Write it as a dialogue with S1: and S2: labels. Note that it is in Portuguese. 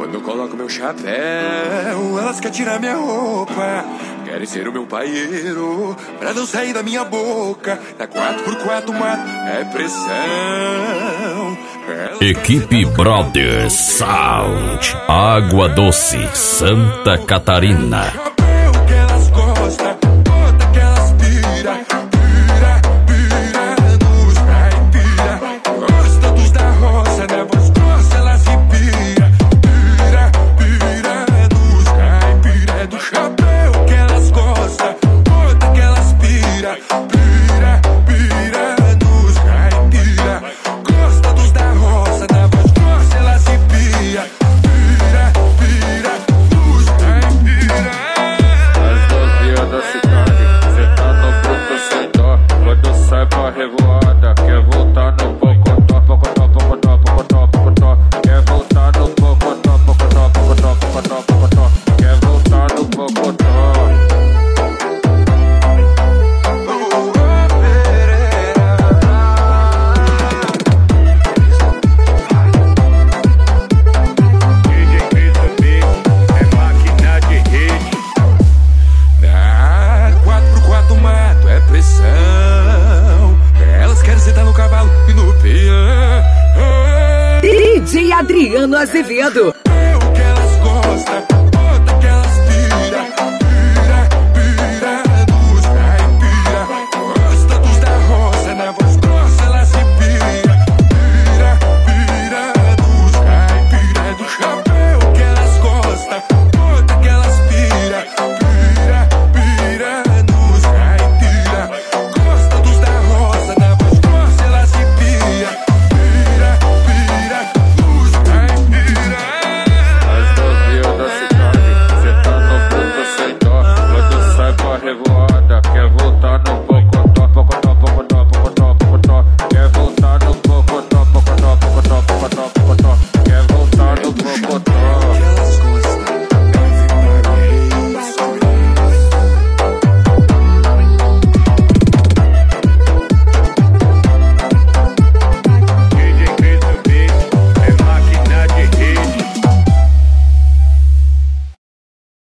S1: Quando eu coloco meu chapéu, elas querem tirar minha roupa. Querem ser o meu paieiro, pra não sair da minha boca. Na 4x4 mato é pressão.
S2: Equipe Brothers Sound, Água Doce, Santa Catarina.
S1: Que elas gostam, bota que elas pira, pira, pira nos caipira. Gosta dos da roça, na voz grossa elas se pira, pira, pira nos caipira. É do chapéu que elas gostam, bota que elas pira, pira, pira nos caipira. Gosta dos da roça, na voz grossa elas se pira, pira, pira nos caipira.
S3: Da cidade, cê tá no bruto sem dó. Quando sai pra revoada, quer voltar no pocotó, pocotó, pocotó, pocotó, pocotó. Quer voltar no pocotó, pocotó, pocotó, pocotó, pocotó. Quer voltar no pocotó.
S1: Elas querem sentar no cavalo e no peão.
S4: DJ Adriano Azevedo.
S1: É o que elas gostam, bota que elas pira, pira, pira dos caipira. Gosta dos da roça, na voz grossa elas se pira, pira, pira dos caipira. É do chapéu que elas gostam, bota que elas pira, pira, pira dos caipira. Gosta dos da roça, na voz grossa elas se pira, pira, pira dos caipira.
S3: As novinhas da cidade, cê tá no bruto sem dó. Quando sai pra revoada, quer voltar no